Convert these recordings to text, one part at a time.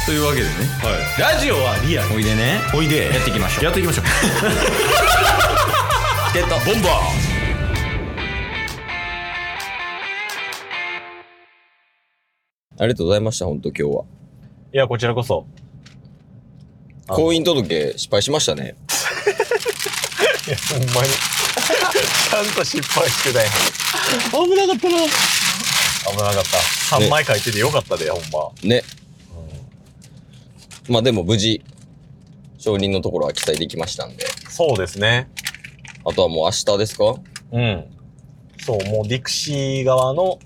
というわけでね、 はい、ラジオはリアル。 おいでね、 おいでやっていきましょう。 やっていきましょうゲットボンバー。 ありがとうございました、本当今日は。 いや、こちらこそ。 婚姻届失敗しましたね。 いや、ほんまに。ちゃんと失敗してたやん。危なかったな。危なかった。3枚書いててよかったで、ほんま。 ね。まあでも無事、承認のところは記載できましたんで。 そうですね。 あとはもう明日ですか？ うん。そう、もうディクシー側の、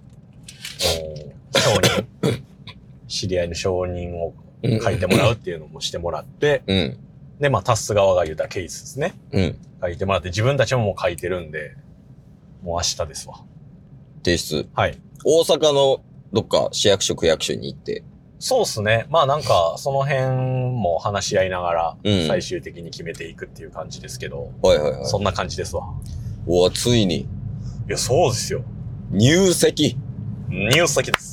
承認。知り合いの承認を書いてもらうっていうのもしてもらって、 うん。 で、まあ、タス側が言ったケースですね。 うん。 書いてもらって、自分たちももう書いてるんで、もう明日ですわ。 提出。 はい。 大阪のどっか市役所区役所に行って。 そうっすね。まあなんか、その辺も話し合いながら、 うん最終的に決めていくっていう感じですけど、 はいはいはい。 そんな感じですわ。 お、ついに、 いや、そうですよ。 入籍。 入籍です。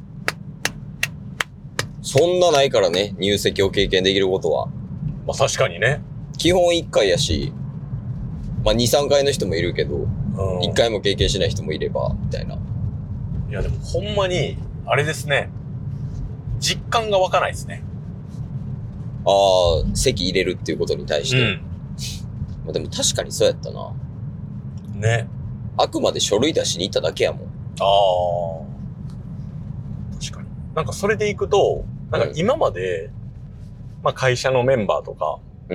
そんなないからね、入籍を経験できることは。 まあ確かにね。 基本1回やし、まあ2、3回の人もいるけど、 うん。 1回も経験しない人もいれば、みたいな。 いやでもほんまに、あれですね。実感が湧かないですね。 ああ、籍入れるっていうことに対して。まあでも確かにそうやったな。 うん。ね。 あくまで書類出しに行っただけやもん。 ああ。確かに。なんかそれでいくと、なんか今まで、まあ会社のメンバーとか、 うん。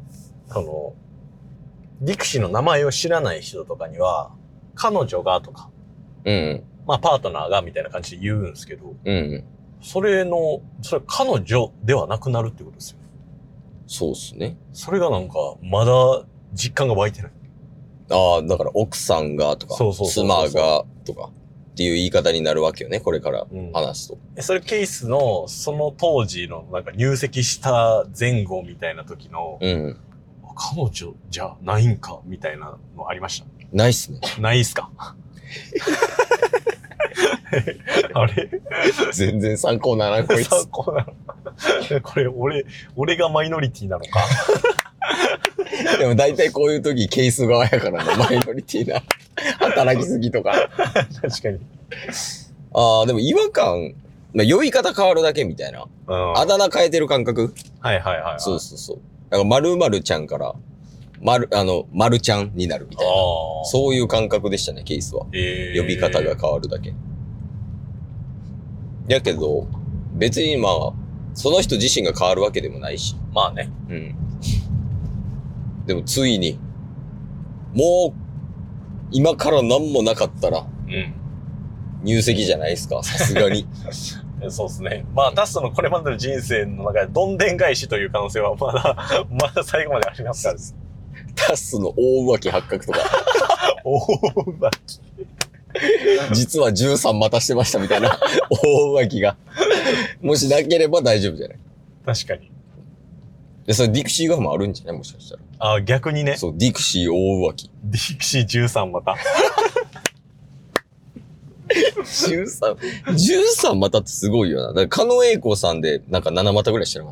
ディクシーの名前を知らない人とかには、彼女がとか、 うん。 まあパートナーがみたいな感じで言うんですけど、 うん。 それ彼女ではなくなるってことですよ。 そうっすね。 それがなんか、まだ実感が湧いてない。 ああ、だから奥さんがとか、 そうそうそうそう妻がとかっていう言い方になるわけよね、これから話すと。 それケースの、その当時のなんか入籍した前後みたいな時の、 うん。 彼女じゃないんかみたいなのありました。 ないっすね。 ないっすかあれ全然参考ならん、こいつ。 参考なのこれ、俺がマイノリティなのかでも大体こういう時ケース側やからな、マイノリティな。働きすぎとか。 確かに。 ああ、でも違和感、まあ、呼び方変わるだけみたいな。 うん。 あだ名変えてる感覚。 はいはいはい、はい。 そうそうそう。だから〇〇ちゃんから、〇ちゃんになるみたいな。そういう感覚でしたね、ケースは。呼び方が変わるだけ。やけど、別にまあ、その人自身が変わるわけでもないし。 まあね。 うん。でもついに、もう、今から何もなかったら、 うん。 入籍じゃないですか、さすがに。 そうですね。まあ、タスのこれまでの人生の中でどんでん返しという可能性はまだ最後までありますから。 タスの大浮気発覚とか。 大浮気。 実は13またしてましたみたいな大浮気が。もしなければ大丈夫じゃない。 確かに。 で、それディクシー側もあるんじゃないもしかしたら。 あ、逆にね。 そう、ディクシー大浮気。 ディクシー13また。 13またってすごいよな。だから、狩野英孝さんでなんか7またぐらいしてなかった。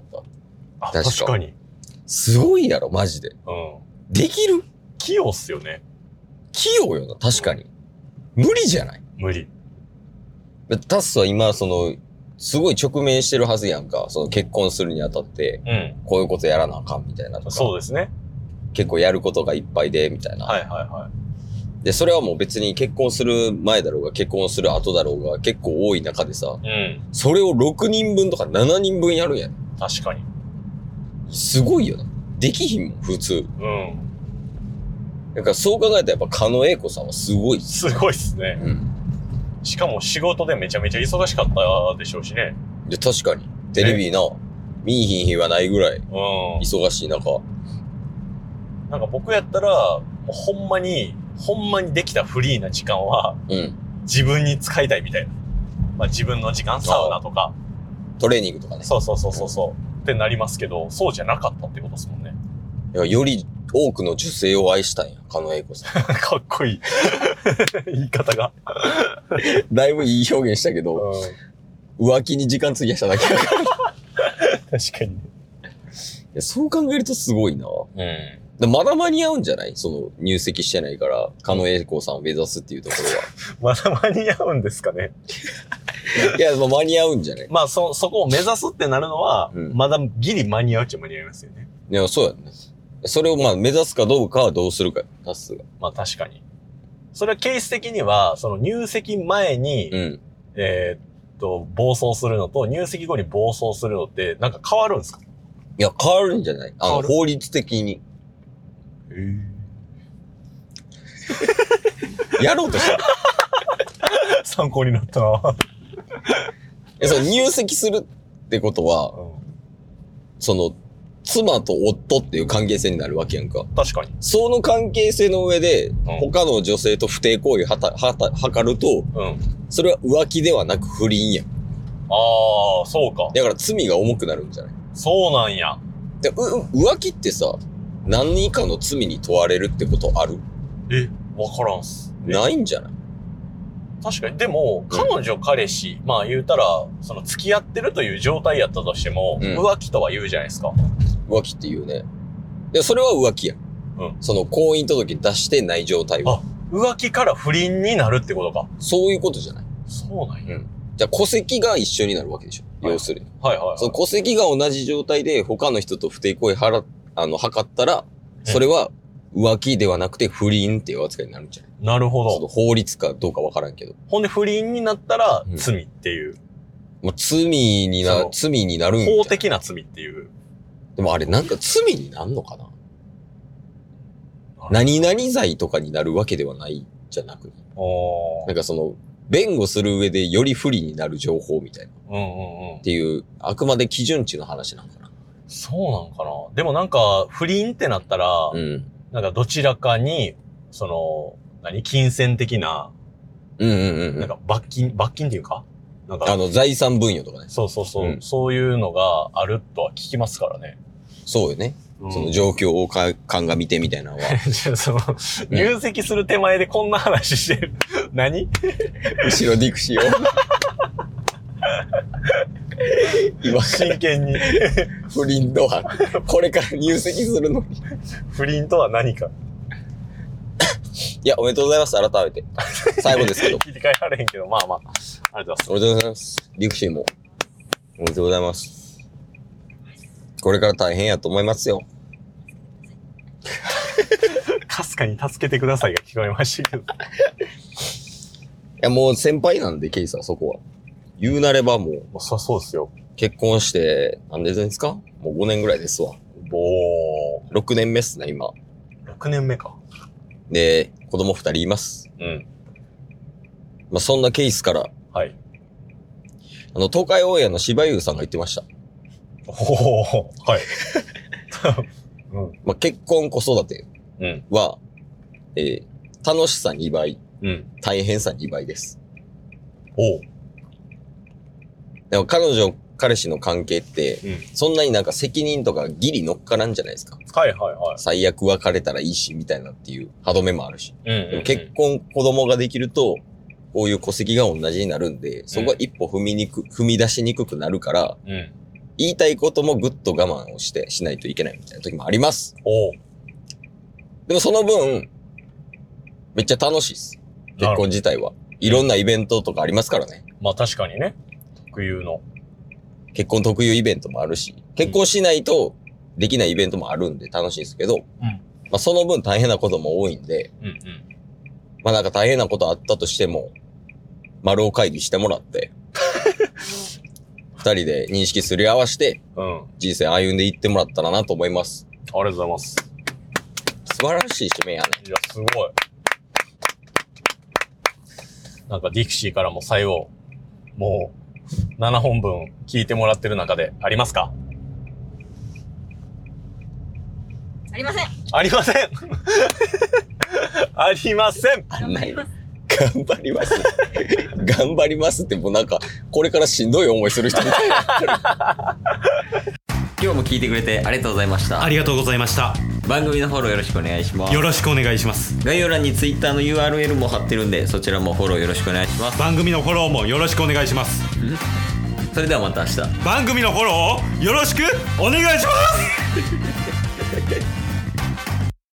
あ、 確か確かに。 すごいやろ、マジで。 うん。 できる？ 器用っすよね。 器用よな、確かに。無理じゃない？ 無理。 タスは今、すごい直面してるはずやんか。結婚するにあたって、 うん。 こういうことやらなあかんみたいなとか。 そうですね。 結構やることがいっぱいで、みたいな。 はいはいはで、それはもう別に結婚する前だろうが、結婚する後だろうが、結構多い中でさ、 い。うん。 それを6人分とか7人分やるんやん。 確かに。 すごいよな。できひんもん、普通。 うん。 だからそう考えたらやっぱ狩野英孝さんはすごいっす。 すごいっすね。 うん。 しかも仕事でめちゃめちゃ忙しかったでしょうしね。 で、確かに。テレビな、見いひん日はないぐらいうん。 忙しい中。 なんか僕やったら、もうほんまにできたフリーな時間はうん。 自分に使いたいみたいな。まあ自分の時間、サウナとか。 トレーニングとかね。 そう。ってなりますけど、そうじゃなかったってことですもんね。 いやより多くの女性を愛したんや、狩野英孝さん。 かっこいい。言い方が。 だいぶいい表現したけど、 浮気に時間費やしただけだから。 確かに。 いやそう考えるとすごいな。 うん。 まだ間に合うんじゃない？その入籍してないから、狩野英孝さんを目指すっていうところは。まだ間に合うんですかね。 いや、間に合うんじゃない？ まあ、そこを目指すってなるのは、まだギリ間に合うっちゃ間に合いますよね。 いや、そうやね。それをまあ目指すかどうかはどうするか、タスが。 まあ確かに。それはケース的には、その入籍前に、暴走するのと入籍後に暴走するのってなんか変わるんですか？ いや、変わるんじゃない？法律的に。やろうとした参考になったな。 その入籍するってことは、その、妻と夫っていう関係性になるわけやんか。 確かに。 その関係性の上で、他の女性と不貞行為を図ると、それは浮気ではなく不倫やん。 ああ、そうか。 だから罪が重くなるんじゃない？ そうなんや。 で浮気ってさ、何以下の罪に問われるってことある？ わからんっす。 ないんじゃない？ 確かに。でも、彼女、彼氏、まあ言うたら、その付き合ってるという状態やったとしても、浮気とは言うじゃないですか。 浮気って言うね。で、それは浮気やん。その婚姻届出してない状態は。 浮気から不倫になるってことか。 そういうことじゃない？ そうなんや。 じゃあ戸籍が一緒になるわけでしょ。要するに。 はいはい。 その戸籍が同じ状態で他の人と不貞行為図ったら、それは浮気ではなくて不倫っていう扱いになるんじゃない？ なるほど。 その法律かどうかわからんけど。 ほんで不倫になったら罪っていう。 まあ、罪になるんじゃない？ 法的な罪っていう。 でもあれなんか罪になんのかな？何々罪とかになるわけではないじゃなく、なんかその、弁護する上でより不利になる情報みたいな。っていう、あくまで基準値の話なんかな。 そうなんかな。でもなんか、不倫ってなったら、なんかどちらかに、その、金銭的な、なんか罰金っていうかなんか財産分与とかね。 そう。そういうのがあるとは聞きますからね。 そうよね。その状況を鑑みてみたいなのは。 その、入籍する手前でこんな話してる。何？ 後ろディクシーを。 今真剣に。 不倫とは、これから入籍するのに。 不倫とは何か。 いや、おめでとうございます、改めて。最後ですけど。 切り替えられへんけど、まあまあ。ありがとうございます。 おめでとうございます。ディクシーも。おめでとうございます。これから大変やと思いますよ。 かすかに助けてくださいが聞こえましたけど。いや、もう先輩なんで、ケイさん、そこは。言うなればもう。 そうですよ。 結婚して、何年ですか？もう5年ぐらいですわ。6年目っすね、今。 6年目か。 で、子供2人います。まあ、そんなケースから。 はい。 東海オンエアの柴優さんが言ってました。 はい。 まあ、結婚子育ては、楽しさ2倍、大変さ2倍です。でも彼女、彼氏の関係って、そんなになんか責任とかギリ乗っからんじゃないですか。最悪別れたらいいし、みたいなっていう歯止めもあるし。でも結婚、子供ができると、こういう戸籍が同じになるんで、そこは一歩踏み出しにくくなるから、言いたいこともぐっと我慢をしないといけないみたいな時もあります。でもその分、めっちゃ楽しいです。結婚自体は。いろんなイベントとかありますからね。 まあ確かにね。特有の。 結婚特有イベントもあるし、結婚しないとできないイベントもあるんで楽しいんですけど、まあその分大変なことも多いんで、まあなんか大変なことあったとしても、丸を会議してもらって、二人で認識すり合わせて、人生歩んでいってもらったらなと思います。 ありがとうございます。 素晴らしい締めやね。 いや、すごい。なんかディクシーからも最後、もう7本分聞いてもらってる中でありますか？ ありません。 ありません。ありません。 頑張ります。頑張りますってもうなんか、これからしんどい思いする人みたいな。今日も聞いてくれてありがとうございました。 ありがとうございました。 番組のフォローよろしくお願いします。 よろしくお願いします。 概要欄に Twitter の URL も貼ってるんで、そちらもフォローよろしくお願いします。 番組のフォローもよろしくお願いします。 それではまた明日。 番組のフォローをよろしくお願いします。